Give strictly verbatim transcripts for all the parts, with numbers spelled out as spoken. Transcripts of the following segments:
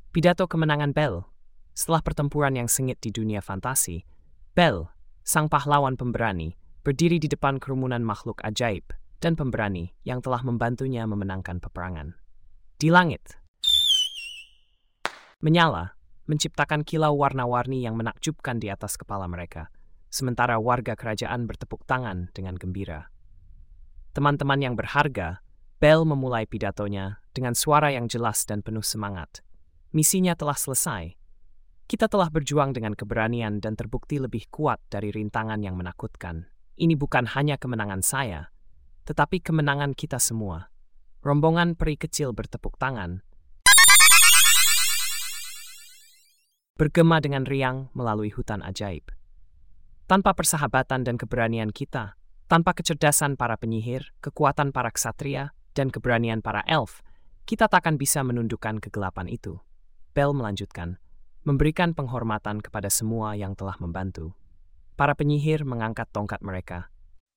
Pidato kemenangan Bel. Setelah pertempuran yang sengit di dunia fantasi, Bel, sang pahlawan pemberani, berdiri di depan kerumunan makhluk ajaib dan pemberani yang telah membantunya memenangkan peperangan. Di langit, menyala, menciptakan kilau warna-warni yang menakjubkan di atas kepala mereka, sementara warga kerajaan bertepuk tangan dengan gembira. Teman-teman yang berharga, Bel memulai pidatonya dengan suara yang jelas dan penuh semangat. Misinya telah selesai. Kita telah berjuang dengan keberanian dan terbukti lebih kuat dari rintangan yang menakutkan. Ini bukan hanya kemenangan saya, tetapi kemenangan kita semua. Rombongan peri kecil bertepuk tangan, bergema dengan riang melalui hutan ajaib. Tanpa persahabatan dan keberanian kita, tanpa kecerdasan para penyihir, kekuatan para ksatria, dan keberanian para elf, kita takkan bisa menundukkan kegelapan itu. Bel melanjutkan, memberikan penghormatan kepada semua yang telah membantu. Para penyihir mengangkat tongkat mereka.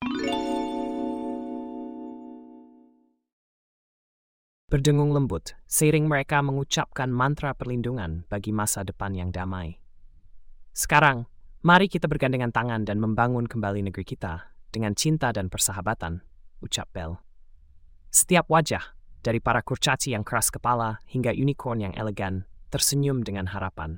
Berdengung lembut, seiring mereka mengucapkan mantra perlindungan bagi masa depan yang damai. Sekarang, mari kita bergandengan tangan dan membangun kembali negeri kita dengan cinta dan persahabatan, ucap Bel. Setiap wajah, dari para kurcaci yang keras kepala hingga unicorn yang elegan, tersenyum dengan harapan.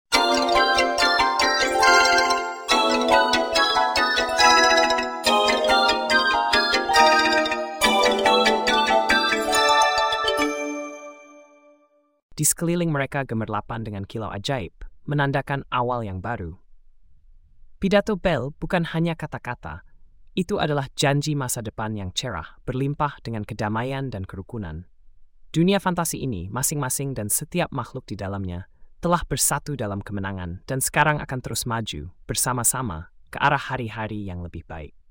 Di sekeliling mereka gemerlapan dengan kilau ajaib, menandakan awal yang baru. Pidato Bel bukan hanya kata-kata, itu adalah janji masa depan yang cerah, berlimpah dengan kedamaian dan kerukunan. Dunia fantasi ini, masing-masing dan setiap makhluk di dalamnya, telah bersatu dalam kemenangan dan sekarang akan terus maju bersama-sama ke arah hari-hari yang lebih baik.